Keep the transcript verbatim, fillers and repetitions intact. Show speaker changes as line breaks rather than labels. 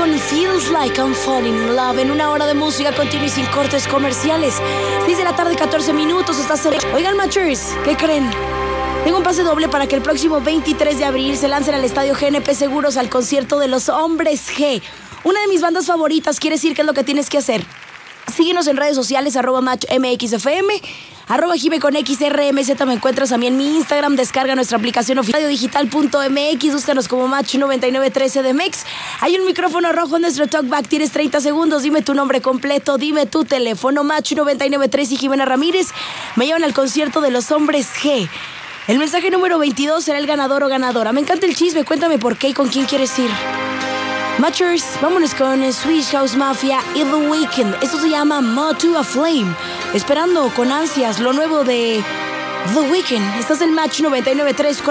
con Feels Like I'm Falling in Love en una hora de música continua y sin cortes comerciales. seis de la tarde, catorce minutos. Estás en... Oigan, Matchers, ¿qué creen? Tengo un pase doble para que el próximo veintitrés de abril se lancen al estadio G N P Seguros al concierto de los Hombres G. Una de mis bandas favoritas. ¿Quieres decir qué es lo que tienes que hacer? Síguenos en redes sociales, arroba match M X F M, arroba Jime con X R M Z. Me encuentras a mí en mi Instagram. Descarga nuestra aplicación oficial radiodigital punto M X. Búscanos como Match noventa y nueve trece de Mex. Hay un micrófono rojo en nuestro talkback. Tienes treinta segundos. Dime tu nombre completo, dime tu teléfono. Match noventa y nueve trece y Jimena Ramírez me llevan al concierto de los Hombres G. El mensaje número veintidós será el ganador o ganadora. Me encanta el chisme. Cuéntame por qué y con quién quieres ir. Matchers, vámonos con Swedish House Mafia y The Weeknd. Esto se llama Moth to a Flame. Esperando con ansias lo nuevo de The Weeknd. Estás en Match noventa y nueve tres con